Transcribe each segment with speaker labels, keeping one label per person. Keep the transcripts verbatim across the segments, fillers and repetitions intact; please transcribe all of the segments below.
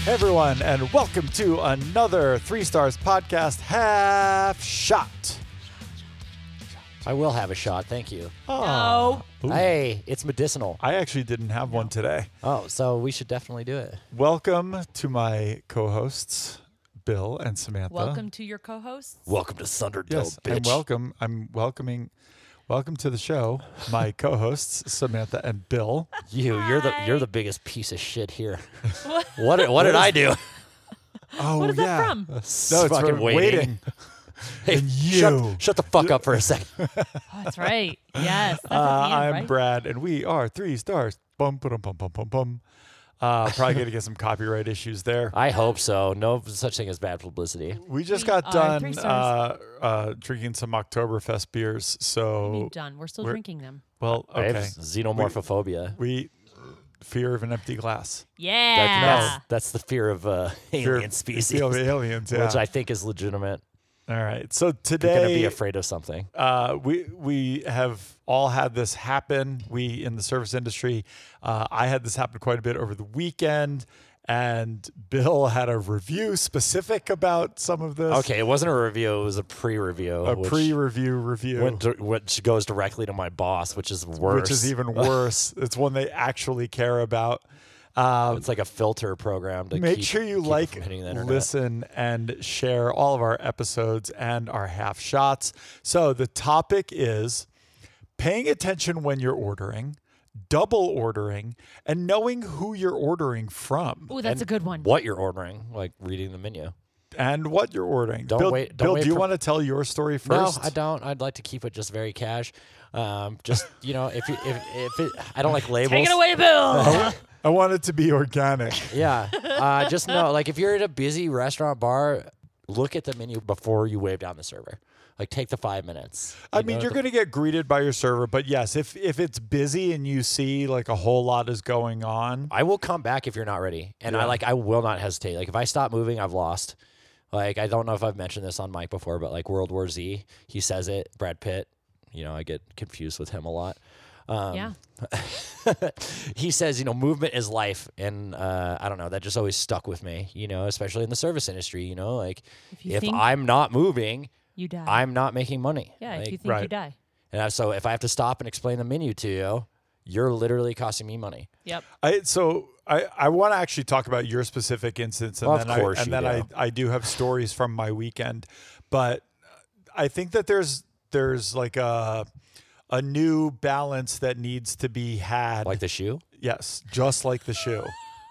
Speaker 1: Hey everyone, and welcome to another Three Stars Podcast Half Shot.
Speaker 2: I will have a shot, thank you.
Speaker 1: Oh. Ooh.
Speaker 2: Hey, it's medicinal.
Speaker 1: I actually didn't have one today.
Speaker 2: Oh, so we should definitely do it.
Speaker 1: Welcome to my co-hosts, Bill and Samantha.
Speaker 3: Welcome to your co-hosts.
Speaker 2: Welcome to Thunderdome,
Speaker 1: Yes,
Speaker 2: bitch.
Speaker 1: and welcome. I'm welcoming. Welcome to the show, my co-hosts Samantha and Bill.
Speaker 2: You, you're the
Speaker 3: Hi.
Speaker 2: you're the biggest piece of shit here. what did, what did I do?
Speaker 1: Oh
Speaker 3: What is
Speaker 1: yeah,
Speaker 3: that from?
Speaker 1: no, it's
Speaker 2: fucking
Speaker 1: from
Speaker 2: waiting.
Speaker 1: waiting.
Speaker 2: Hey,
Speaker 1: And you.
Speaker 2: Shut, shut the fuck up for a second.
Speaker 3: Oh, that's right. Yes. That's
Speaker 1: Uh,
Speaker 3: at the end,
Speaker 1: I'm
Speaker 3: right?
Speaker 1: Brad, and we are Three Stars. Bum, bum, bum, bum, bum, bum. Uh, probably going to get some copyright issues there.
Speaker 2: I hope so. No such thing as bad publicity.
Speaker 1: We just
Speaker 3: We
Speaker 1: got
Speaker 3: are
Speaker 1: done
Speaker 3: Three
Speaker 1: uh,
Speaker 3: Stars.
Speaker 1: uh, drinking some Oktoberfest beers.
Speaker 3: I
Speaker 1: So,
Speaker 3: mean, done. We're still
Speaker 1: we're-
Speaker 3: drinking them.
Speaker 1: well,
Speaker 2: I have
Speaker 1: okay.
Speaker 2: xenomorphophobia.
Speaker 1: We fear of an empty glass.
Speaker 3: Yeah.
Speaker 2: That- that's, that's the fear of uh,
Speaker 1: Fear-
Speaker 2: alien species,
Speaker 1: Fear of aliens, yeah.
Speaker 2: which I think is legitimate.
Speaker 1: All right. So
Speaker 2: You're
Speaker 1: today,
Speaker 2: going to be afraid of something.
Speaker 1: uh, we we have all had this happen. We in the service industry, uh, I had this happen quite a bit over the weekend, and Bill had a review specific about some of this.
Speaker 2: Okay, it wasn't a review. It was a pre-review.
Speaker 1: a
Speaker 2: which
Speaker 1: pre-review review,
Speaker 2: went to- which goes directly to my boss, which is worse.
Speaker 1: which is even worse. It's one they actually care about. Um,
Speaker 2: It's like a filter program to
Speaker 1: Make
Speaker 2: keep,
Speaker 1: sure you
Speaker 2: keep it
Speaker 1: like,
Speaker 2: from hitting the internet.
Speaker 1: listen, and share all of our episodes and our half shots. So the topic is paying attention when you're ordering, double ordering, and knowing who you're ordering from
Speaker 3: Oh, that's
Speaker 2: And
Speaker 3: a good one.
Speaker 2: What you're ordering, like reading the menu.
Speaker 1: and what you're ordering.
Speaker 2: Don't
Speaker 1: Bill,
Speaker 2: wait- don't
Speaker 1: Bill
Speaker 2: wait
Speaker 1: do you
Speaker 2: for-
Speaker 1: want to tell your story first?
Speaker 2: No, I don't. I'd like to keep it just very cash. Um, just you know, if you, if if it, I don't like labels.
Speaker 3: Take it away, Bill.
Speaker 1: I want it to be organic.
Speaker 2: Yeah. Uh, just know, like, if you're at a busy restaurant bar, look at the menu before you wave down the server. Like, take the five minutes.
Speaker 1: I
Speaker 2: You
Speaker 1: mean,
Speaker 2: know,
Speaker 1: you're
Speaker 2: the-
Speaker 1: going to get greeted by your server, but yes, if if it's busy and you see like a whole lot is going on,
Speaker 2: I will come back if you're not ready, and I
Speaker 1: Yeah.
Speaker 2: like I will not hesitate. Like, if I stop moving, I've lost. Like, I don't know if I've mentioned this on mic before, but like World War Z, he says it. Brad Pitt, you know, I get confused with him a lot. Um,
Speaker 3: Yeah.
Speaker 2: he says, you know, movement is life, and uh, I don't know, that just always stuck with me. You know, especially in the service industry. You know, like
Speaker 3: If you
Speaker 2: if
Speaker 3: think
Speaker 2: I'm not moving,
Speaker 3: you die.
Speaker 2: I'm not making money.
Speaker 3: yeah,
Speaker 2: Like,
Speaker 3: if you think you
Speaker 1: right.
Speaker 3: die.
Speaker 2: and I- so if I have to stop and explain the menu to you, you're literally costing me money.
Speaker 3: Yep.
Speaker 1: I so I, I want to actually talk about your specific instance, and
Speaker 2: Of
Speaker 1: then
Speaker 2: course
Speaker 1: I, and
Speaker 2: you
Speaker 1: then I,
Speaker 2: do.
Speaker 1: I do have stories from my weekend, but I think that there's there's like a a new balance that needs to be had.
Speaker 2: Like the shoe.
Speaker 1: yes, just like the shoe.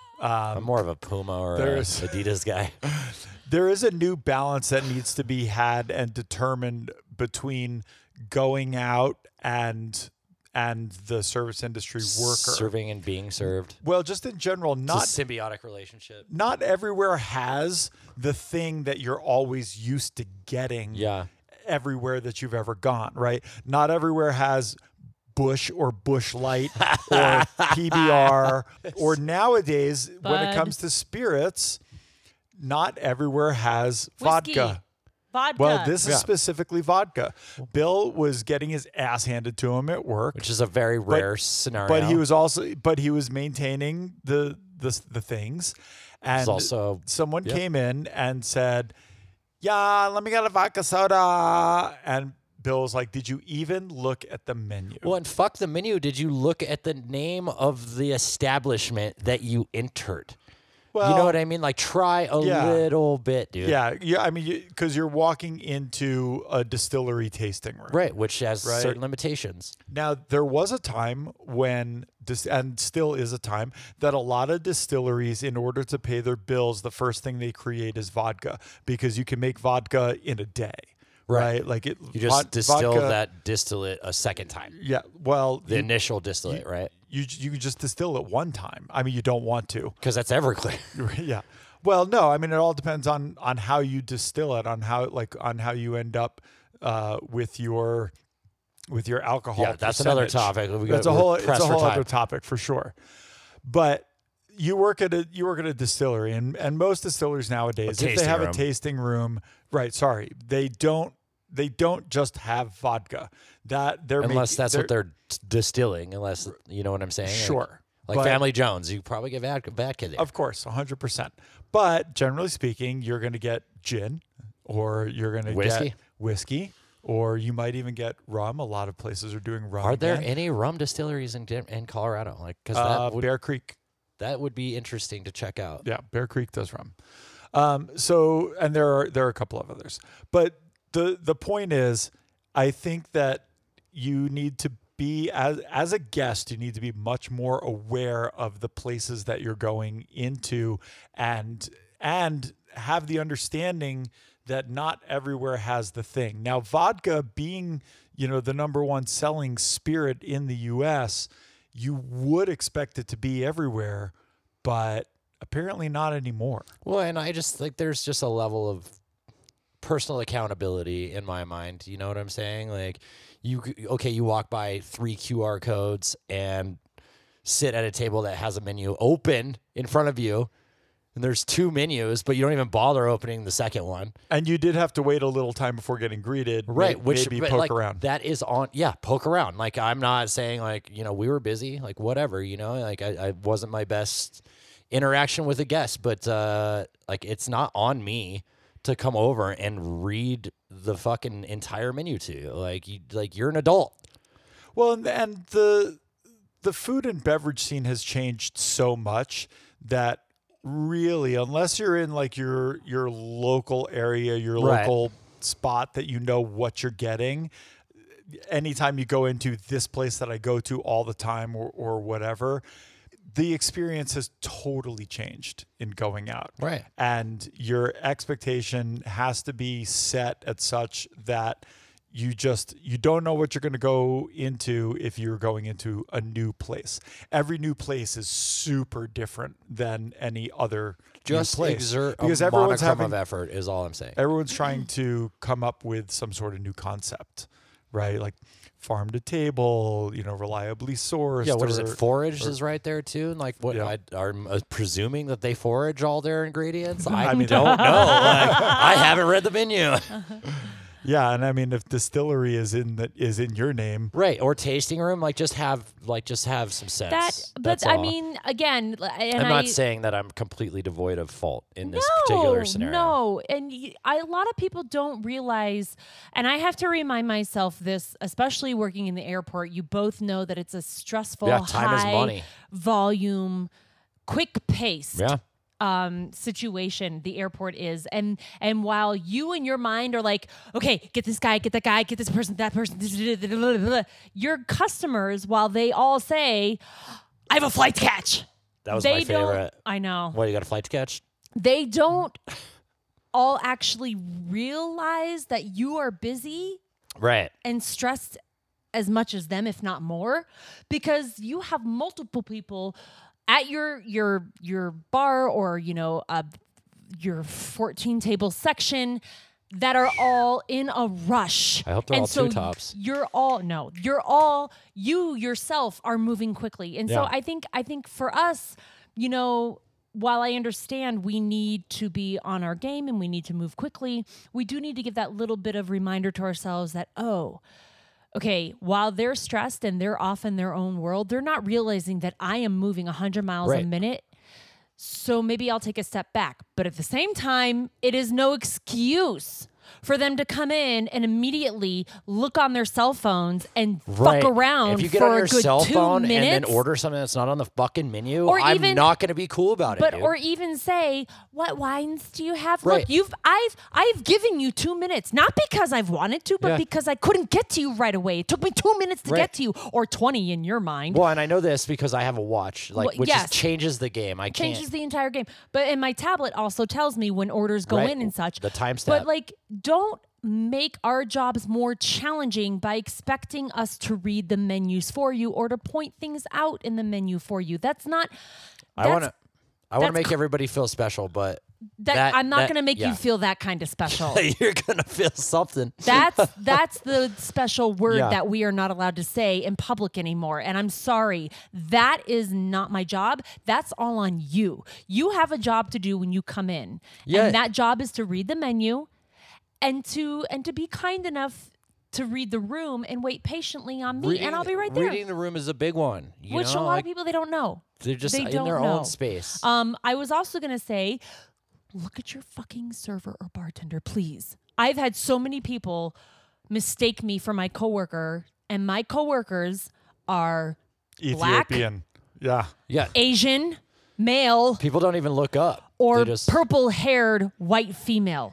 Speaker 2: I'm more of a Puma or a
Speaker 1: there's-
Speaker 2: Adidas guy.
Speaker 1: There is a new balance that needs to be had and determined between going out and and the service industry worker.
Speaker 2: Serving and being served.
Speaker 1: Well, just in general, not
Speaker 2: It's a symbiotic relationship.
Speaker 1: not everywhere has the thing that you're always used to getting
Speaker 2: Yeah.
Speaker 1: everywhere that you've ever gone, right? Not everywhere has Bush or Bush Light or P B R or nowadays when it
Speaker 3: Bud.
Speaker 1: comes to spirits, not everywhere has
Speaker 3: Whiskey.
Speaker 1: vodka.
Speaker 3: Vodka.
Speaker 1: Well, this is
Speaker 2: Yeah.
Speaker 1: specifically vodka. Bill was getting his ass handed to him at work,
Speaker 2: Which is a very rare scenario.
Speaker 1: but he was also but he was maintaining the the, the things. And
Speaker 2: It's also
Speaker 1: someone
Speaker 2: yeah.
Speaker 1: came in and said, "Yeah, let me get a vodka soda." And Bill was like, "Did you even look at the menu?"
Speaker 2: well, and fuck the menu. Did you look at the name of the establishment that you entered?
Speaker 1: Well,
Speaker 2: you know what I mean? Like, try a
Speaker 1: yeah.
Speaker 2: little bit, dude.
Speaker 1: Yeah, yeah. I mean, because you're walking into a distillery tasting room,
Speaker 2: Right, which has
Speaker 1: Right.
Speaker 2: certain limitations.
Speaker 1: Now, there was a time when, dis- and still is a time, that a lot of distilleries, in order to pay their bills, the first thing they create is vodka because you can make vodka in a day, right?
Speaker 2: Right.
Speaker 1: Like it,
Speaker 2: You just
Speaker 1: vod-
Speaker 2: distill
Speaker 1: vodka-
Speaker 2: that distillate a second time.
Speaker 1: Yeah, well,
Speaker 2: The
Speaker 1: you,
Speaker 2: initial distillate, right?
Speaker 1: you you can just distill it one time. I mean, you don't want to.
Speaker 2: Because that's Everclear.
Speaker 1: Yeah. Well, no. I mean, it all depends on on how you distill it, on how like on how you end up uh, with your with your alcohol.
Speaker 2: Yeah, that's another
Speaker 1: percentage.
Speaker 2: topic. We
Speaker 1: That's
Speaker 2: got-
Speaker 1: a
Speaker 2: we're
Speaker 1: whole it's
Speaker 2: pressed
Speaker 1: a
Speaker 2: for
Speaker 1: whole
Speaker 2: time.
Speaker 1: other topic for sure. But you work at a you work at a distillery, and and most distilleries nowadays, if they
Speaker 2: tasting
Speaker 1: have a
Speaker 2: room.
Speaker 1: tasting room, right? Sorry, they don't they don't just have vodka. That they're
Speaker 2: Unless
Speaker 1: making-
Speaker 2: that's what they're t- distilling, unless you know what I'm saying. Like-
Speaker 1: Sure.
Speaker 2: Like,
Speaker 1: But-
Speaker 2: Family Jones, you probably get vodka, vodka there.
Speaker 1: Of course, one hundred percent. but generally speaking, you're going to get gin, or you're going to
Speaker 2: Whiskey?
Speaker 1: get whiskey, or you might even get rum. A lot of places are doing rum.
Speaker 2: Are there
Speaker 1: again.
Speaker 2: any rum distilleries in Dim- in Colorado? Like, because
Speaker 1: Uh,
Speaker 2: that would
Speaker 1: Bear Creek.
Speaker 2: that would be interesting to check out.
Speaker 1: Yeah, Bear Creek does rum. Um, so, and there are there are a couple of others, but the the point is, I think that you need to be as as a guest, you need to be much more aware of the places that you're going into, and and have the understanding that not everywhere has the thing. Now, vodka being, you know, the number one selling spirit in the U S, you would expect it to be everywhere, but apparently not anymore.
Speaker 2: Well, and I just like there's just a level of personal accountability in my mind. You know what I'm saying? Like, you okay, you walk by three Q R codes and sit at a table that has a menu open in front of you, and there's two menus, but you don't even bother opening the second one.
Speaker 1: And you did have to wait a little time before getting greeted.
Speaker 2: Right,
Speaker 1: May-
Speaker 2: which
Speaker 1: maybe
Speaker 2: but,
Speaker 1: poke
Speaker 2: like,
Speaker 1: around.
Speaker 2: That is on, yeah, poke around. Like, I'm not saying like, you know, we were busy, like whatever, you know, like I, I wasn't my best interaction with a guest, but uh, like it's not on me to come over and read the fucking entire menu to you. Like you, like you're an adult.
Speaker 1: Well, and, and the the food and beverage scene has changed so much that really, unless you're in like your your local area, your
Speaker 2: Right.
Speaker 1: local spot that you know what you're getting, anytime you go into this place that I go to all the time or, or whatever, the experience has totally changed in going out.
Speaker 2: Right.
Speaker 1: And your expectation has to be set at such that you just you don't know what you're going to go into if you're going into a new place. Every new place is super different than any other
Speaker 2: Just
Speaker 1: new place
Speaker 2: exert
Speaker 1: because
Speaker 2: a
Speaker 1: everyone's
Speaker 2: modicum
Speaker 1: having
Speaker 2: of effort is all I'm saying.
Speaker 1: everyone's trying to come up with some sort of new concept, right? Like farm to table, you know, reliably sourced.
Speaker 2: Yeah, what is it?
Speaker 1: or-
Speaker 2: Foraged
Speaker 1: or-
Speaker 2: is right there too, and like what?
Speaker 1: Yeah.
Speaker 2: I, I'm uh, presuming that they forage all their ingredients. I,
Speaker 1: I mean-
Speaker 2: don't know. Like, I haven't read the menu.
Speaker 1: Yeah, and I mean, if distillery is in the is in your name,
Speaker 2: Right, or tasting room, like just have like just have some sense.
Speaker 3: That, but
Speaker 2: That's
Speaker 3: I
Speaker 2: all.
Speaker 3: mean, again, l- and
Speaker 2: I'm
Speaker 3: I,
Speaker 2: not saying that I'm completely devoid of fault in this
Speaker 3: no,
Speaker 2: particular scenario.
Speaker 3: No, and y I a lot of people don't realize, and I have to remind myself this, especially working in the airport. You both know that it's a stressful,
Speaker 2: Yeah, time is
Speaker 3: high
Speaker 2: money.
Speaker 3: volume, quick pace.
Speaker 2: Yeah,
Speaker 3: um situation the airport is, and and while you in your mind are like, okay, get this guy, get that guy, get this person, that person, your customers, while they all say, I have a flight to catch,
Speaker 2: that was
Speaker 3: they
Speaker 2: my
Speaker 3: don't
Speaker 2: favorite.
Speaker 3: I know
Speaker 2: What, you got a flight to catch?
Speaker 3: they don't all actually realize that you are busy
Speaker 2: Right.
Speaker 3: and stressed as much as them, if not more, because you have multiple people at your your your bar, or you know uh, your fourteen table section that are all in a rush.
Speaker 2: I hope they're
Speaker 3: and
Speaker 2: all
Speaker 3: so
Speaker 2: two tops.
Speaker 3: You're all no, you're all you yourself are moving quickly, and so
Speaker 2: Yeah.
Speaker 3: I think I think for us, you know. While I understand we need to be on our game and we need to move quickly, we do need to give that little bit of reminder to ourselves that, oh, okay, while they're stressed and they're off in their own world, they're not realizing that I am moving one hundred miles a
Speaker 2: Right.
Speaker 3: minute. So maybe I'll take a step back. But at the same time, it is no excuse for them to come in and immediately look on their cell phones and
Speaker 2: Right.
Speaker 3: fuck around
Speaker 2: If you get
Speaker 3: for
Speaker 2: on
Speaker 3: a
Speaker 2: your
Speaker 3: good
Speaker 2: cell
Speaker 3: two
Speaker 2: phone
Speaker 3: minutes.
Speaker 2: and then order something that's not on the fucking menu,
Speaker 3: Or
Speaker 2: I'm
Speaker 3: even-
Speaker 2: not going to be cool about it.
Speaker 3: But
Speaker 2: dude.
Speaker 3: or even say, what wines do you have?
Speaker 2: Right.
Speaker 3: Look, you've I've I've given you two minutes, not because I've wanted to, but
Speaker 2: Yeah.
Speaker 3: because I couldn't get to you right away. It took me two minutes to
Speaker 2: Right.
Speaker 3: get to you, or twenty in your mind.
Speaker 2: well, and I know this because I have a watch, like
Speaker 3: Well,
Speaker 2: which
Speaker 3: yes.
Speaker 2: just changes the game. I
Speaker 3: Changes
Speaker 2: can't.
Speaker 3: the entire game. But and my tablet also tells me when orders go
Speaker 2: Right.
Speaker 3: in and such.
Speaker 2: The timestamp.
Speaker 3: But like, don't make our jobs more challenging by expecting us to read the menus for you or to point things out in the menu for you. That's not.
Speaker 2: I want to.
Speaker 3: that's-
Speaker 2: I want to
Speaker 3: that's
Speaker 2: make
Speaker 3: co-
Speaker 2: everybody feel special, but
Speaker 3: That,
Speaker 2: that-
Speaker 3: I'm not
Speaker 2: that-
Speaker 3: going to make
Speaker 2: yeah.
Speaker 3: you feel that kind of special.
Speaker 2: you're gonna feel something.
Speaker 3: That's that's the special word
Speaker 2: Yeah.
Speaker 3: that we are not allowed to say in public anymore. And I'm sorry, that is not my job. That's all on you. You have a job to do when you come in,
Speaker 2: Yeah.
Speaker 3: and that job is to read the menu, and to and to be kind enough to read the room and wait patiently on me, and I'll be right there.
Speaker 2: Reading the room is a big one. You
Speaker 3: Which
Speaker 2: know,
Speaker 3: a lot
Speaker 2: like,
Speaker 3: of people they don't know.
Speaker 2: they're just
Speaker 3: they
Speaker 2: in
Speaker 3: don't
Speaker 2: their
Speaker 3: know.
Speaker 2: own space.
Speaker 3: Um, I was also gonna say, look at your fucking server or bartender, please. I've had so many people mistake me for my coworker, and my coworkers are black,
Speaker 1: Ethiopian. Yeah.
Speaker 2: Yeah.
Speaker 3: Asian, male,
Speaker 2: People don't even look up.
Speaker 3: or
Speaker 2: They just,
Speaker 3: purple-haired white female.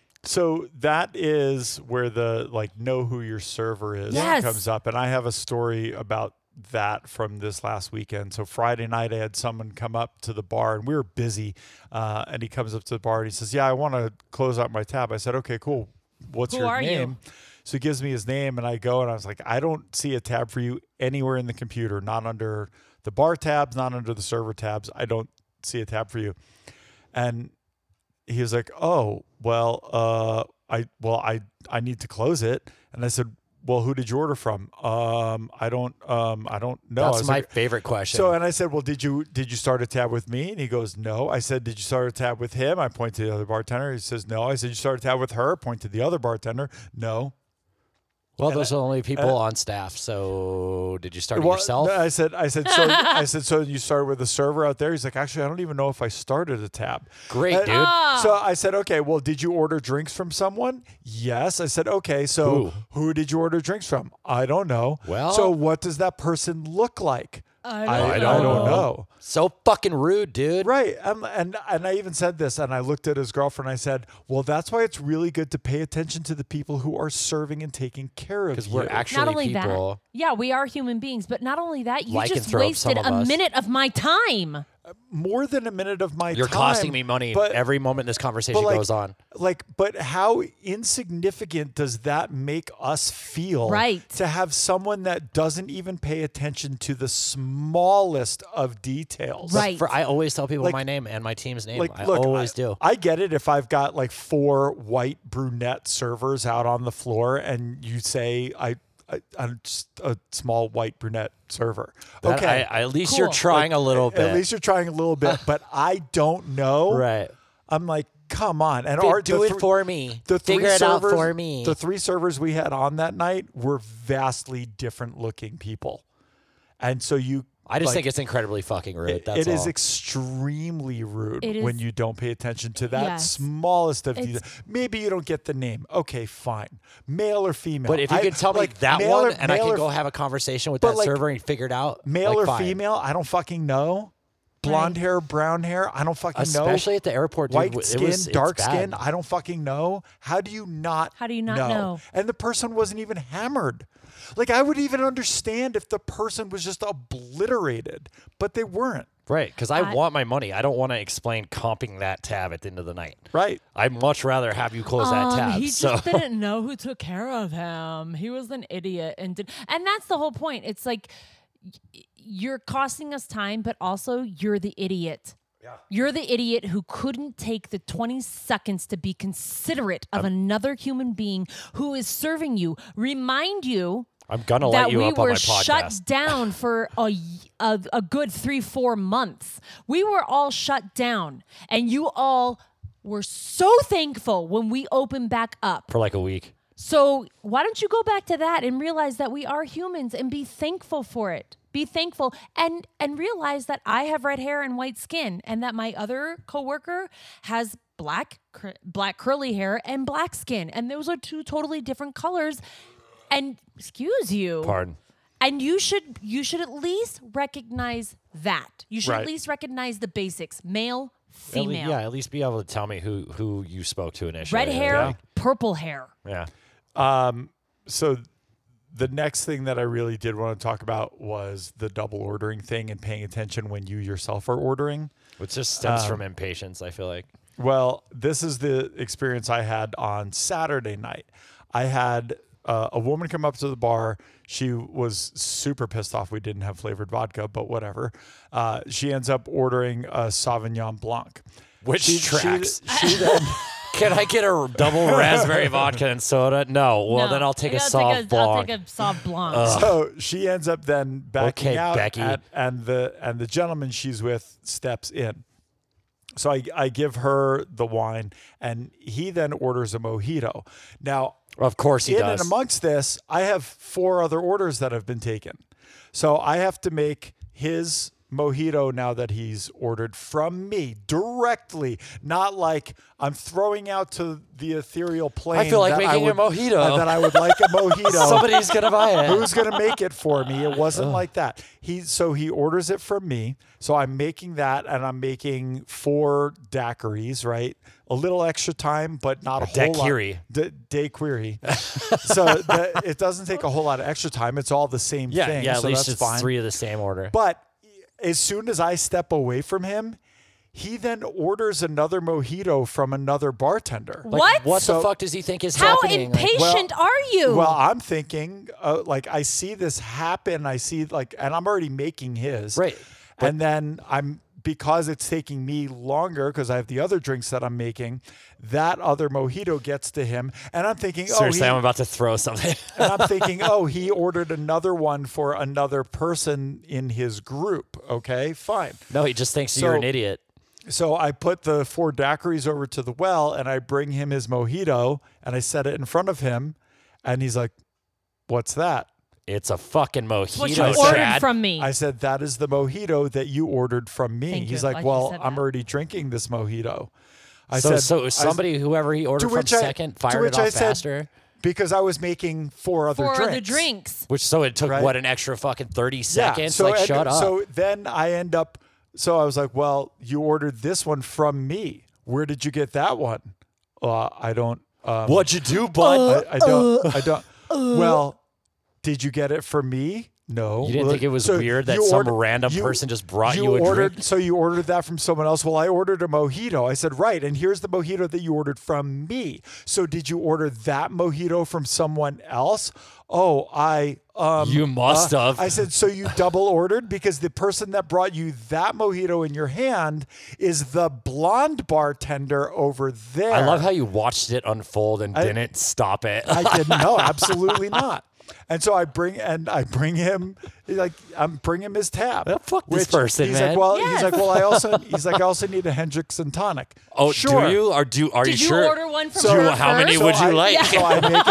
Speaker 1: So that is where the like know who your server is
Speaker 3: Yes.
Speaker 1: comes up. And I have a story about that from this last weekend. So Friday night, I had someone come up to the bar and we were busy. Uh, and he comes up to the bar and he says, yeah, I want to close out my tab. I said, okay, cool. What's
Speaker 3: Who
Speaker 1: your
Speaker 3: are you?
Speaker 1: name? So he gives me his name and I go and I was like, I don't see a tab for you anywhere in the computer, not under the bar tabs, not under the server tabs. I don't see a tab for you. And he was like, oh, well, uh, I, well, I, I need to close it. And I said, well, who did you order from? Um, I don't, um, I don't know. I
Speaker 2: that's
Speaker 1: was
Speaker 2: my
Speaker 1: like,
Speaker 2: favorite question.
Speaker 1: so, and I said, well, did you, did you start a tab with me? And he goes, no. I said, did you start a tab with him? I point to the other bartender. He says, no. I said, you started a tab with her? Point to the other bartender. No.
Speaker 2: well,
Speaker 1: and
Speaker 2: those
Speaker 1: I-
Speaker 2: are the only people
Speaker 1: uh,
Speaker 2: on staff. So did you start it
Speaker 1: Well,
Speaker 2: yourself?
Speaker 1: no, I said, I said, so I said, so you started with the server out there? He's like, actually, I don't even know if I started a tab.
Speaker 2: Great,
Speaker 1: Uh,
Speaker 2: dude.
Speaker 3: Ah.
Speaker 1: So I said, okay, well, did you order drinks from someone? Yes. I said, okay, so
Speaker 2: Who?
Speaker 1: who did you order drinks from? I don't know.
Speaker 2: Well-
Speaker 1: so what does that person look like?
Speaker 3: I
Speaker 1: I,
Speaker 3: don't
Speaker 1: I
Speaker 3: know.
Speaker 1: don't know.
Speaker 2: So fucking rude, dude.
Speaker 1: Right. Um, and and I even said this, and I looked at his girlfriend. And I said, well, that's why it's really good to pay attention to the people who are serving and taking care of
Speaker 2: Because
Speaker 1: you.
Speaker 2: we're actually
Speaker 3: Not only
Speaker 2: people.
Speaker 3: that, yeah, we are human beings, but not only that, you
Speaker 2: Like and
Speaker 3: just
Speaker 2: throw up
Speaker 3: wasted
Speaker 2: some of
Speaker 3: a
Speaker 2: us.
Speaker 3: minute of my time.
Speaker 1: More than a minute of my
Speaker 2: You're
Speaker 1: time.
Speaker 2: costing me money
Speaker 1: but-
Speaker 2: every moment this conversation
Speaker 1: but like-
Speaker 2: goes on.
Speaker 1: Like, but how insignificant does that make us feel?
Speaker 3: Right.
Speaker 1: To have someone that doesn't even pay attention to the smallest of details.
Speaker 3: Right.
Speaker 2: For, I always tell people
Speaker 1: Like-
Speaker 2: my name and my team's name.
Speaker 1: Like,
Speaker 2: I
Speaker 1: look,
Speaker 2: always
Speaker 1: I,
Speaker 2: do.
Speaker 1: I get it if I've got like four white brunette servers out on the floor and you say I, I I'm just a small white brunette server.
Speaker 2: That-
Speaker 1: okay.
Speaker 2: I, I- at least
Speaker 3: Cool.
Speaker 2: you're trying a little bit.
Speaker 1: At least you're trying a little bit, but I don't know.
Speaker 2: right.
Speaker 1: I'm like, come on. And
Speaker 2: Fi-
Speaker 1: our,
Speaker 2: do
Speaker 1: the
Speaker 2: it
Speaker 1: thr-
Speaker 2: for me.
Speaker 1: The three
Speaker 2: Figure it out
Speaker 1: servers,
Speaker 2: for me.
Speaker 1: The three servers we had on that night were vastly different looking people. And so you
Speaker 2: I just
Speaker 1: like,
Speaker 2: think it's incredibly fucking rude.
Speaker 1: it,
Speaker 2: That's
Speaker 1: it
Speaker 2: all.
Speaker 1: is extremely rude
Speaker 3: It
Speaker 1: when
Speaker 3: is-
Speaker 1: you don't pay attention to that
Speaker 3: Yes.
Speaker 1: smallest of
Speaker 3: It's-
Speaker 1: details. Maybe you don't get the name. Okay, fine. Male or female.
Speaker 2: but if you
Speaker 1: I-
Speaker 2: could tell me
Speaker 1: like,
Speaker 2: that
Speaker 1: male
Speaker 2: one,
Speaker 1: or-
Speaker 2: and I
Speaker 1: male
Speaker 2: can
Speaker 1: or-
Speaker 2: go have a conversation with
Speaker 1: but
Speaker 2: that
Speaker 1: like,
Speaker 2: server and figure it out.
Speaker 1: male
Speaker 2: like,
Speaker 1: or
Speaker 2: fine.
Speaker 1: female, I don't fucking know. Blonde
Speaker 3: Right.
Speaker 1: hair, brown hair, I don't fucking
Speaker 2: Especially
Speaker 1: know.
Speaker 2: at the airport, dude.
Speaker 1: White
Speaker 2: w- it
Speaker 1: skin,
Speaker 2: was, it's
Speaker 1: dark
Speaker 2: bad.
Speaker 1: skin, I don't fucking know. How do you not
Speaker 3: How do you not know?
Speaker 1: And the person wasn't even hammered. Like, I would even understand if the person was just obliterated, but they weren't.
Speaker 2: Right, because I,
Speaker 3: I-
Speaker 2: want my money. I don't want to explain comping that tab at the end of the night.
Speaker 1: Right.
Speaker 2: I'd much rather have you close that
Speaker 3: Um,
Speaker 2: tab.
Speaker 3: he
Speaker 2: so
Speaker 3: just didn't know who took care of him. He was an idiot, and did, and that's the whole point. It's like y- you're costing us time, but also you're the idiot. You're the idiot who couldn't take the twenty seconds to be considerate of another human being who is serving you. Remind you
Speaker 2: I'm gonna
Speaker 3: that
Speaker 2: let you
Speaker 3: we
Speaker 2: up on
Speaker 3: were
Speaker 2: my podcast.
Speaker 3: shut down for a, y- a, a good three, four months. We were all shut down, and you all were so thankful when we opened back up.
Speaker 2: for like a week.
Speaker 3: So why don't you go back to that and realize that we are humans and be thankful for it. Be thankful and and realize that I have red hair and white skin, and that my other coworker has black cur- black curly hair and black skin, and those are two totally different colors. And excuse you,
Speaker 2: Pardon.
Speaker 3: and you should you should at least recognize that. You should
Speaker 1: Right.
Speaker 3: at least recognize the basics: male,
Speaker 2: At le-
Speaker 3: female,
Speaker 2: yeah, at least be able to tell me who who you spoke to initially.
Speaker 3: red hair,
Speaker 2: Yeah.
Speaker 3: purple hair.
Speaker 2: Yeah.
Speaker 1: Um, so the next thing that I really did want to talk about was the double ordering thing and paying attention when you yourself are ordering.
Speaker 2: Which just stems
Speaker 1: Um,
Speaker 2: from impatience, I feel like.
Speaker 1: Well, this is the experience I had on Saturday night. I had uh, a woman come up to the bar. She was super pissed off we didn't have flavored vodka, but whatever. Uh, she ends up ordering a Sauvignon Blanc.
Speaker 2: Which
Speaker 1: She,
Speaker 2: tracks.
Speaker 1: She, she then
Speaker 2: Can I get a double raspberry vodka and soda? No. Well,
Speaker 3: No,
Speaker 2: then I'll take
Speaker 3: I
Speaker 2: a
Speaker 3: gotta
Speaker 2: soft
Speaker 3: take a, I'll
Speaker 2: blanc.
Speaker 3: take a soft blanc.
Speaker 1: so she ends up then backing
Speaker 2: Okay,
Speaker 1: out,
Speaker 2: Becky.
Speaker 1: at- and the and the gentleman she's with steps in. So I, I give her the wine, and he then orders a mojito. Now,
Speaker 2: Of course he
Speaker 1: in
Speaker 2: does.
Speaker 1: and amongst this, I have four other orders that have been taken. So I have to make his mojito now that he's ordered from me directly, not like I'm throwing out to the ethereal plane.
Speaker 2: I feel like
Speaker 1: that
Speaker 2: making
Speaker 1: I would,
Speaker 2: a mojito.
Speaker 1: uh, that I would like a mojito.
Speaker 2: Somebody's gonna buy it.
Speaker 1: Who's gonna make it for me? It wasn't like that. He so he orders it from me. So I'm making that, and I'm making four daiquiris, right? A little extra time, but not a,
Speaker 2: A
Speaker 1: whole
Speaker 2: daiquiri.
Speaker 1: lot. D- daiquiri. So that, it doesn't take a whole lot of extra time. It's all the same
Speaker 2: Yeah,
Speaker 1: thing.
Speaker 2: yeah. At
Speaker 1: so
Speaker 2: least
Speaker 1: that's
Speaker 2: it's
Speaker 1: fine.
Speaker 2: three of the same order.
Speaker 1: But as soon as I step away from him, he then orders another mojito from another bartender.
Speaker 2: Like,
Speaker 3: What?
Speaker 2: What
Speaker 1: So-
Speaker 2: the fuck does he think is
Speaker 3: How
Speaker 2: happening? Like,
Speaker 3: impatient are you?
Speaker 1: Well, I'm thinking, uh, like, I see this happen. I see, like, and I'm already making his.
Speaker 2: Right.
Speaker 1: And then I'm, because it's taking me longer because I have the other drinks that I'm making, that other mojito gets to him. And I'm thinking, oh,
Speaker 2: seriously,
Speaker 1: he,
Speaker 2: I'm about to throw something.
Speaker 1: and I'm thinking, oh, he ordered another one for another person in his group. Okay, fine.
Speaker 2: No, he just thinks
Speaker 1: So-
Speaker 2: you're an idiot.
Speaker 1: So I put the four daiquiris over to the well and I bring him his mojito and I set it in front of him. And he's like, what's that?
Speaker 2: It's a fucking mojito,
Speaker 3: what you
Speaker 1: I said-
Speaker 3: ordered
Speaker 2: Chad.
Speaker 3: from me.
Speaker 1: I said, that is the mojito that you ordered from me.
Speaker 3: Thank
Speaker 1: He's
Speaker 3: you.
Speaker 1: like,
Speaker 3: Like you
Speaker 1: well,
Speaker 3: said
Speaker 1: I'm
Speaker 3: that.
Speaker 1: already drinking this mojito. I
Speaker 2: so,
Speaker 1: said,
Speaker 2: so
Speaker 1: I-
Speaker 2: somebody, whoever he ordered
Speaker 1: to
Speaker 2: from
Speaker 1: which I-
Speaker 2: second,
Speaker 1: to
Speaker 2: fired
Speaker 1: which
Speaker 2: it off
Speaker 1: I said-
Speaker 2: faster.
Speaker 1: because I was making four other
Speaker 3: Four
Speaker 1: drinks.
Speaker 3: other drinks.
Speaker 2: Which so it took
Speaker 1: Right.
Speaker 2: what an extra fucking thirty seconds.
Speaker 1: So
Speaker 2: like
Speaker 1: and-
Speaker 2: shut up.
Speaker 1: So then I end up. So I was like, "Well, you ordered this one from me. Where did you get that one?" Uh, I don't. Um,
Speaker 2: What'd you do, bud?
Speaker 1: I, I don't. I don't. Well, did you get it from me? No.
Speaker 2: You didn't
Speaker 1: Well,
Speaker 2: think it was
Speaker 1: so
Speaker 2: weird that
Speaker 1: you
Speaker 2: some
Speaker 1: ordered-
Speaker 2: random
Speaker 1: you-
Speaker 2: person just brought you, a
Speaker 1: ordered,
Speaker 2: drink?
Speaker 1: So you ordered that from someone else. Well, I ordered a mojito. I said, right, and here's the mojito that you ordered from me. So did you order that mojito from someone else? Oh, I. Um,
Speaker 2: You must
Speaker 1: uh,
Speaker 2: have.
Speaker 1: I said, so you double ordered because the person that brought you that mojito in your hand is the blonde bartender over there.
Speaker 2: I love how you watched it unfold and didn't stop it.
Speaker 1: I didn't know, absolutely not. And so I bring and I bring him like I'm bringing him his tab.
Speaker 2: Yeah, fuck this
Speaker 1: which
Speaker 2: person,
Speaker 1: he's
Speaker 2: man.
Speaker 1: like, well,
Speaker 3: Yes.
Speaker 1: he's like, well, I also he's like, I also need a Hendrix and tonic.
Speaker 2: Oh,
Speaker 1: sure.
Speaker 2: do you? Or do are
Speaker 3: Did
Speaker 2: you
Speaker 3: you
Speaker 2: sure?
Speaker 3: order one from
Speaker 1: So
Speaker 3: her
Speaker 2: how many
Speaker 3: first?
Speaker 2: would you
Speaker 1: I,
Speaker 2: like?
Speaker 1: So I make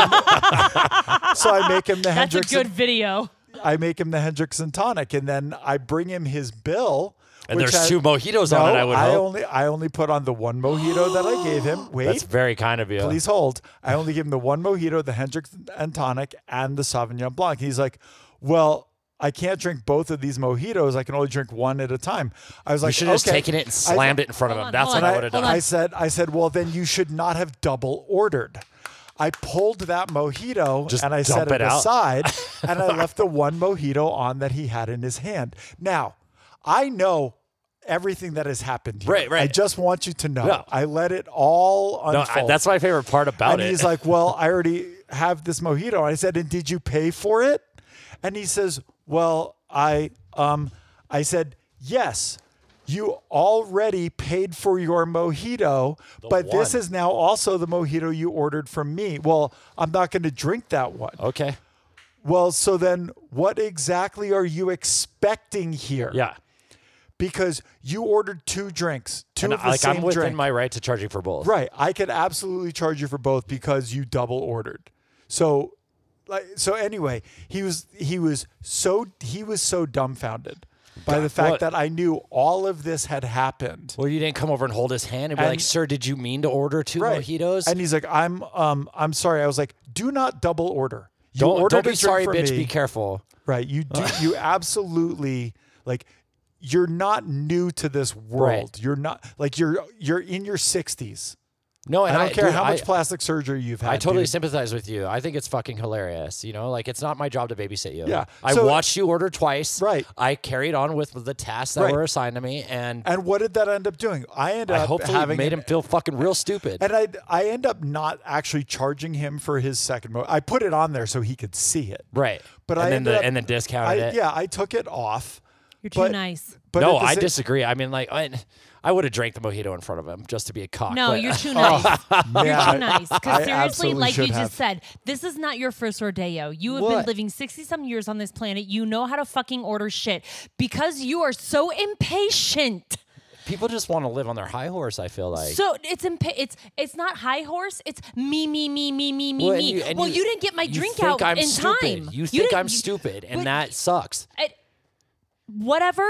Speaker 1: him. so I make him the
Speaker 3: That's a
Speaker 1: Hendrix.
Speaker 3: good
Speaker 1: and,
Speaker 3: video.
Speaker 1: I make him the Hendrix and tonic, and then I bring him his bill.
Speaker 2: And
Speaker 1: which
Speaker 2: there's
Speaker 1: has-
Speaker 2: two mojitos
Speaker 1: no,
Speaker 2: on it, I would
Speaker 1: I
Speaker 2: hope.
Speaker 1: only I only put on the one mojito that I gave him. Wait,
Speaker 2: That's very kind of you.
Speaker 1: please hold. I only give him the one mojito, the Hendrix and tonic, and the Sauvignon Blanc. He's like, well, I can't drink both of these mojitos. I can only drink one at a time. I was
Speaker 2: You
Speaker 1: like,
Speaker 2: should have just
Speaker 1: okay.
Speaker 2: taken it and
Speaker 1: I-
Speaker 2: slammed it in front of
Speaker 3: Hold
Speaker 2: him.
Speaker 3: on,
Speaker 2: That's
Speaker 3: hold
Speaker 2: what
Speaker 3: on.
Speaker 2: I would have
Speaker 3: Hold
Speaker 2: done.
Speaker 3: on.
Speaker 1: I said, I said, well, then you should not have double ordered. I pulled that mojito
Speaker 2: Just
Speaker 1: and I
Speaker 2: dump
Speaker 1: set it,
Speaker 2: it out.
Speaker 1: aside, and I left the one mojito on that he had in his hand. Now, I know everything that has happened here.
Speaker 2: Right, right.
Speaker 1: I just want you to know.
Speaker 2: Yeah.
Speaker 1: I let it all
Speaker 2: No,
Speaker 1: unfold.
Speaker 2: I, that's my favorite part about
Speaker 1: and
Speaker 2: it.
Speaker 1: he's like, well, I already have this mojito. I said, and did you pay for it? And he says, well, I, um, I said, yes, you already paid for your mojito, but this
Speaker 2: one.
Speaker 1: is now also the mojito you ordered from me. Well, I'm not going to drink that one.
Speaker 2: okay.
Speaker 1: Well, so then what exactly are you expecting here?
Speaker 2: Yeah.
Speaker 1: Because you ordered two drinks, two
Speaker 2: And
Speaker 1: of the
Speaker 2: like
Speaker 1: same
Speaker 2: I'm within
Speaker 1: drink.
Speaker 2: my right to charge you for both.
Speaker 1: Right. I could absolutely charge you for both because you double ordered. So like so anyway, he was he was so he was so dumbfounded by the fact
Speaker 2: what?
Speaker 1: that I knew all of this had happened.
Speaker 2: Well, you didn't come over and hold his hand and be
Speaker 1: And-
Speaker 2: like, "Sir, did you mean to order two
Speaker 1: Right.
Speaker 2: mojitos?"
Speaker 1: And he's like, I'm um I'm sorry. I was like, do not double order. You
Speaker 2: don't
Speaker 1: ordered
Speaker 2: don't
Speaker 1: a
Speaker 2: be
Speaker 1: drink
Speaker 2: sorry,
Speaker 1: for
Speaker 2: bitch.
Speaker 1: me.
Speaker 2: Be careful.
Speaker 1: Right. You do you absolutely like you're not new to this world. You're not like you're you're in your sixties.
Speaker 2: No, and
Speaker 1: I
Speaker 2: I,
Speaker 1: don't care
Speaker 2: dude,
Speaker 1: how much
Speaker 2: I,
Speaker 1: plastic surgery you've had.
Speaker 2: I totally
Speaker 1: dude.
Speaker 2: sympathize with you. I think it's fucking hilarious. You know, like it's not my job to babysit you.
Speaker 1: Yeah.
Speaker 2: I
Speaker 1: So-
Speaker 2: watched you order twice.
Speaker 1: Right.
Speaker 2: I carried on with the tasks that
Speaker 1: Right.
Speaker 2: were assigned to me, and
Speaker 1: And what did that end up doing? I ended
Speaker 2: I
Speaker 1: up
Speaker 2: hopefully
Speaker 1: having
Speaker 2: made
Speaker 1: an-
Speaker 2: him feel fucking real stupid.
Speaker 1: And I I end up not actually charging him for his second mo. I put it on there so he could see it.
Speaker 2: right.
Speaker 1: But
Speaker 2: and
Speaker 1: I
Speaker 2: then
Speaker 1: ended
Speaker 2: the,
Speaker 1: up-
Speaker 2: and then discounted
Speaker 1: I,
Speaker 2: it.
Speaker 1: yeah, I took it off.
Speaker 3: You're too
Speaker 1: But-
Speaker 3: nice.
Speaker 1: But
Speaker 2: no,
Speaker 1: at the
Speaker 2: I
Speaker 1: sa-
Speaker 2: disagree. I mean, like, I, I would have drank the mojito in front of him just to be a cock.
Speaker 3: No,
Speaker 2: but-
Speaker 3: you're too nice. You're
Speaker 1: Yeah,
Speaker 3: too nice.
Speaker 1: I
Speaker 3: Because seriously,
Speaker 1: absolutely
Speaker 3: like you
Speaker 1: should
Speaker 3: just
Speaker 1: have.
Speaker 3: said, this is not your first rodeo. You have been
Speaker 2: What?
Speaker 3: living sixty some years on this planet. You know how to fucking order shit because you are so impatient.
Speaker 2: People just want to live on their high horse. I feel like.
Speaker 3: So it's impa- it's it's not high horse. It's me me me me me me
Speaker 2: Well, and
Speaker 3: me.
Speaker 2: you- and
Speaker 3: well,
Speaker 2: you-
Speaker 3: you, didn't get my
Speaker 2: you
Speaker 3: drink
Speaker 2: think
Speaker 3: out
Speaker 2: I'm
Speaker 3: in
Speaker 2: stupid.
Speaker 3: time.
Speaker 2: You think
Speaker 3: didn't-
Speaker 2: I'm
Speaker 3: you-
Speaker 2: stupid, and
Speaker 3: but
Speaker 2: that sucks.
Speaker 3: it- whatever.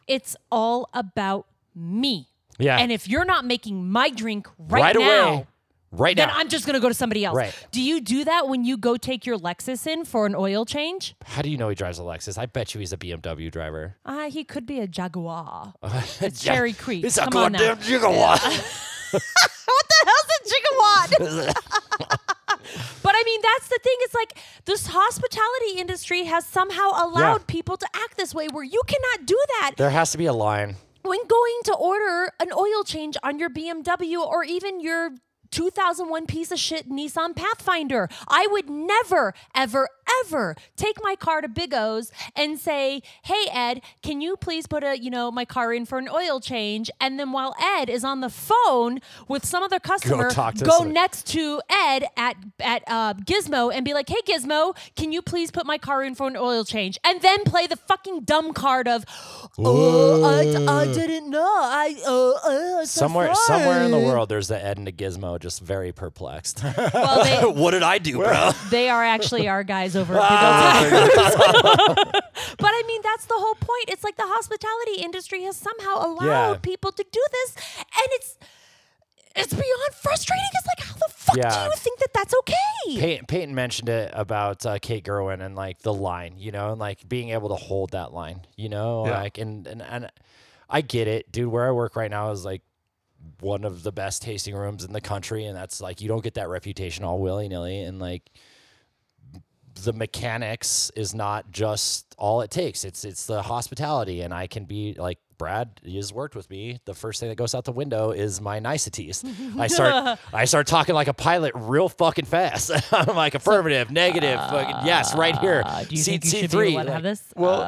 Speaker 3: It's all about me.
Speaker 2: Yeah.
Speaker 3: And if you're not making my drink right,
Speaker 2: Right
Speaker 3: now,
Speaker 2: away. Right
Speaker 3: then
Speaker 2: now.
Speaker 3: I'm just going to go to somebody else.
Speaker 2: Right.
Speaker 3: Do you do that when you go take your Lexus in for an oil change?
Speaker 2: How do you know he drives a Lexus? I bet you he's a B M W driver.
Speaker 3: Uh, he could be a Jaguar.
Speaker 2: It's
Speaker 3: Cherry Creek.
Speaker 2: It's a
Speaker 3: Come on now.
Speaker 2: goddamn gigawatt.
Speaker 3: What the hell's a gigawatt? But I mean, that's the thing. It's like this hospitality industry has somehow allowed
Speaker 2: Yeah.
Speaker 3: people to act this way where you cannot do that.
Speaker 2: There has to be a line.
Speaker 3: When going to order an oil change on your B M W or even your two thousand one piece of shit Nissan Pathfinder, I would never, ever, ever take my car to Big O's and say, hey, Ed, can you please put a, you know, my car in for an oil change? And then while Ed is on the phone with some other customer,
Speaker 2: talk to
Speaker 3: go
Speaker 2: some-
Speaker 3: next to Ed at, at uh, Gizmo and be like, hey, Gizmo, can you please put my car in for an oil change? And then play the fucking dumb card of, oh, I, I didn't know. I, uh, uh, so
Speaker 2: Somewhere, somewhere in the
Speaker 3: sorry."
Speaker 2: world, there's the Ed and the Gizmo, just very perplexed.
Speaker 3: Well, they,
Speaker 2: What did I do, bro?
Speaker 3: they are actually our guys over at Big O Tires. But I mean, that's the whole point. It's like the hospitality industry has somehow allowed
Speaker 2: Yeah.
Speaker 3: people to do this, and it's it's beyond frustrating. It's like, how the fuck
Speaker 2: Yeah.
Speaker 3: do you think that that's okay?
Speaker 2: Peyton, Peyton mentioned it about uh, Kate Gerwin and like the line, you know, and like being able to hold that line, you know,
Speaker 1: Yeah.
Speaker 2: like and, and and I get it, dude. Where I work right now is like one of the best tasting rooms in the country, and that's like you don't get that reputation all willy nilly, and like the mechanics is not just all it takes. It's it's the hospitality, and I can be like Brad has worked with me. The first thing that goes out the window is my niceties. I start I start talking like a pilot real fucking fast. I'm like affirmative, negative, fucking, yes, right here.
Speaker 3: Uh, do you
Speaker 2: Seat
Speaker 3: think you
Speaker 2: C
Speaker 3: should
Speaker 2: three.
Speaker 3: be able to have this?
Speaker 1: Well-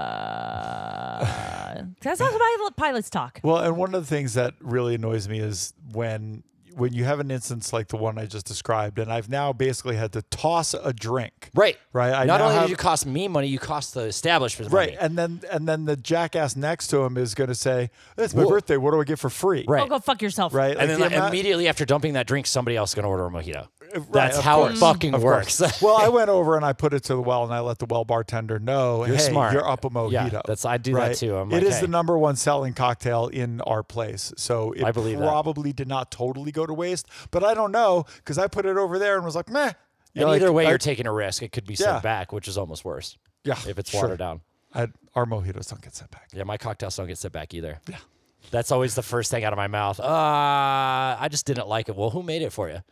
Speaker 3: Uh, that's how pilot- pilots talk.
Speaker 1: Well, and one of the things that really annoys me is when when you have an instance like the one I just described, and I've now basically had to toss a drink.
Speaker 2: Right.
Speaker 1: Right. I
Speaker 2: Not
Speaker 1: now
Speaker 2: only
Speaker 1: have-
Speaker 2: did you cost me money, you cost the establishment
Speaker 1: Right,
Speaker 2: money.
Speaker 1: and then and then the jackass next to him is going to say, "It's my
Speaker 2: Whoa.
Speaker 1: birthday. What do I get for free?"
Speaker 2: Right.
Speaker 3: Oh, go fuck yourself.
Speaker 1: Right.
Speaker 2: And then
Speaker 1: the
Speaker 2: like,
Speaker 1: amount-
Speaker 2: immediately after dumping that drink, somebody else is going to order a mojito.
Speaker 1: Right,
Speaker 2: That's
Speaker 1: of
Speaker 2: how it
Speaker 1: course.
Speaker 2: fucking
Speaker 1: Of
Speaker 2: works.
Speaker 1: course. Well, I went over and I put it to the well, and I let the well bartender know,
Speaker 2: You're
Speaker 1: "Hey,
Speaker 2: smart.
Speaker 1: you're up a mojito."
Speaker 2: Yeah, that's- I do that
Speaker 1: right?
Speaker 2: too. I'm
Speaker 1: It
Speaker 2: like,
Speaker 1: is
Speaker 2: hey.
Speaker 1: the number one selling cocktail in our place, so it
Speaker 2: I believe that.
Speaker 1: probably did not totally go to waste. But I don't know because I put it over there and was like, "Meh." You
Speaker 2: And
Speaker 1: know,
Speaker 2: either
Speaker 1: like,
Speaker 2: way,
Speaker 1: I-
Speaker 2: you're taking a risk. It could be
Speaker 1: Yeah.
Speaker 2: sent back, which is almost worse.
Speaker 1: Yeah,
Speaker 2: If it's
Speaker 1: sure.
Speaker 2: watered down.
Speaker 1: I, our mojitos don't get sent back.
Speaker 2: Yeah, my cocktails don't get sent back either.
Speaker 1: Yeah.
Speaker 2: That's always the first thing out of my mouth. Uh, I just didn't like it. Well, who made it for you?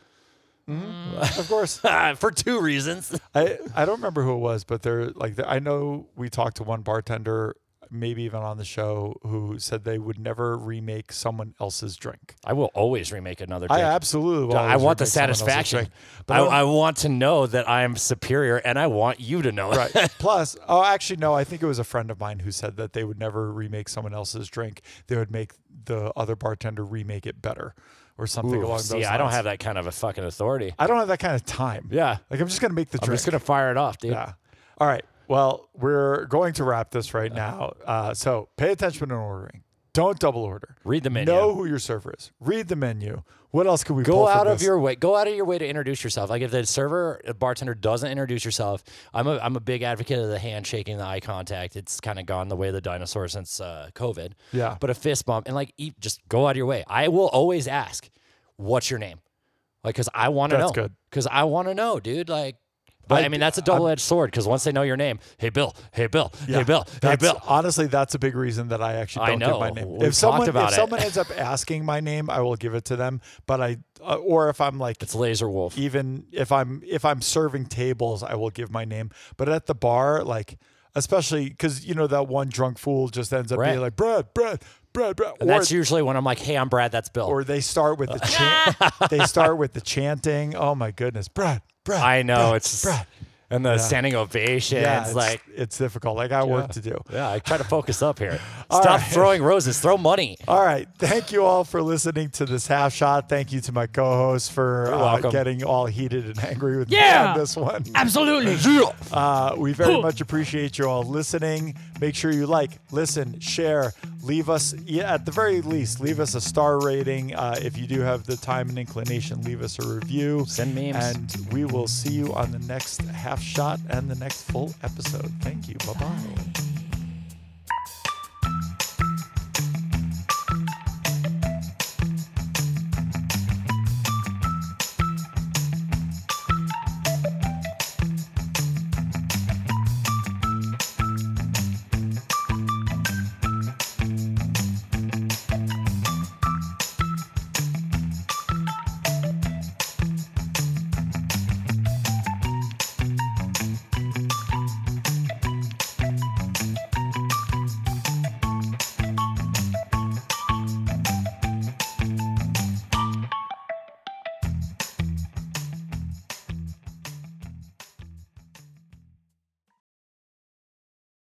Speaker 1: Of course.
Speaker 2: For two reasons.
Speaker 1: I, I don't remember who it was, but they're like I know we talked to one bartender, maybe even on the show, who said they would never remake someone else's drink.
Speaker 2: I will always remake another drink.
Speaker 1: I absolutely will.
Speaker 2: I
Speaker 1: always
Speaker 2: want the
Speaker 1: remake someone else's
Speaker 2: satisfaction.
Speaker 1: drink. But
Speaker 2: I,
Speaker 1: I don't-
Speaker 2: I want to know that I am superior, and I want you to know it.
Speaker 1: Right. Plus, oh, actually, no. I think it was a friend of mine who said that they would never remake someone else's drink. They would make the other bartender remake it better, or something
Speaker 2: Ooh,
Speaker 1: along
Speaker 2: see,
Speaker 1: those lines.
Speaker 2: I don't have that kind of a fucking authority.
Speaker 1: I don't have that kind of time.
Speaker 2: Yeah.
Speaker 1: Like I'm just gonna make the
Speaker 2: I'm
Speaker 1: drink.
Speaker 2: just gonna fire it off, dude.
Speaker 1: Yeah. All right. Well, we're going to wrap this right now. Uh, so pay attention when ordering. Don't double order.
Speaker 2: Read the menu.
Speaker 1: Know who your server is. Read the menu. What else could we
Speaker 2: Go
Speaker 1: pull from
Speaker 2: out of
Speaker 1: this?
Speaker 2: your way. Go out of your way to introduce yourself. Like if the server, a bartender doesn't introduce yourself, I'm a I'm a big advocate of the handshaking, the eye contact. It's kind of gone the way of the dinosaur since uh, COVID.
Speaker 1: Yeah.
Speaker 2: But a fist bump and like eat, just go out of your way. I will always ask, "What's your name?" Like because I want to know.
Speaker 1: That's good.
Speaker 2: Because I want to know, dude. Like. But I,
Speaker 1: I-
Speaker 2: mean, that's a double-edged sword because once they know your name, hey Bill, hey Bill, hey Bill, hey
Speaker 1: That's-
Speaker 2: Bill.
Speaker 1: Honestly, that's a big reason that I actually
Speaker 2: I
Speaker 1: don't
Speaker 2: know.
Speaker 1: give my name.
Speaker 2: We've
Speaker 1: if someone
Speaker 2: talked about
Speaker 1: if
Speaker 2: it.
Speaker 1: someone ends up asking my name, I will give it to them. But I uh, or if I'm like
Speaker 2: It's Laser Wolf.
Speaker 1: even if I'm if I'm serving tables, I will give my name. But at the bar, like especially because you know that one drunk fool just ends up
Speaker 2: Right.
Speaker 1: being like Brad, Brad, Brad, Brad,
Speaker 2: And
Speaker 1: or,
Speaker 2: that's usually when I'm like, hey, I'm Brad, that's Bill.
Speaker 1: or they start with the chant. They start with the chanting. Oh my goodness, Brad, Brad.
Speaker 2: I know
Speaker 1: Brad,
Speaker 2: it's
Speaker 1: Brad.
Speaker 2: and the standing ovations,
Speaker 1: Yeah, it's
Speaker 2: like
Speaker 1: it's difficult. I got work to do.
Speaker 2: yeah, I try to focus up here.
Speaker 1: All
Speaker 2: Stop
Speaker 1: right.
Speaker 2: throwing roses, throw money.
Speaker 1: All right. Thank you all for listening to this half shot. Thank you to my co-host for uh,
Speaker 2: welcome.
Speaker 1: getting all heated and angry with
Speaker 3: Yeah.
Speaker 1: me on this one.
Speaker 3: Absolutely.
Speaker 1: Uh, we very much appreciate you all listening. Make sure you like, listen, share, leave us, yeah, at the very least, leave us a star rating. Uh, if you do have the time and inclination, leave us a review.
Speaker 2: Send memes.
Speaker 1: And we will see you on the next half shot and the next full episode. Thank you. Bye-bye.